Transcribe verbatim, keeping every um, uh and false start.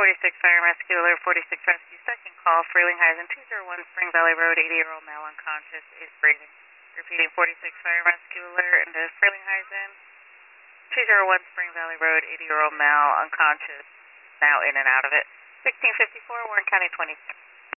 forty-six Fire Rescue Alert, forty-six Rescue, second call, Frelinghuysen, two oh one Spring Valley Road, eighty-year-old male unconscious, is breathing. Repeating, forty-six Fire Rescue Alert into Frelinghuysen, two oh one Spring Valley Road, eighty-year-old male unconscious, now in and out of it. sixteen fifty-four, Warren County twenty-six.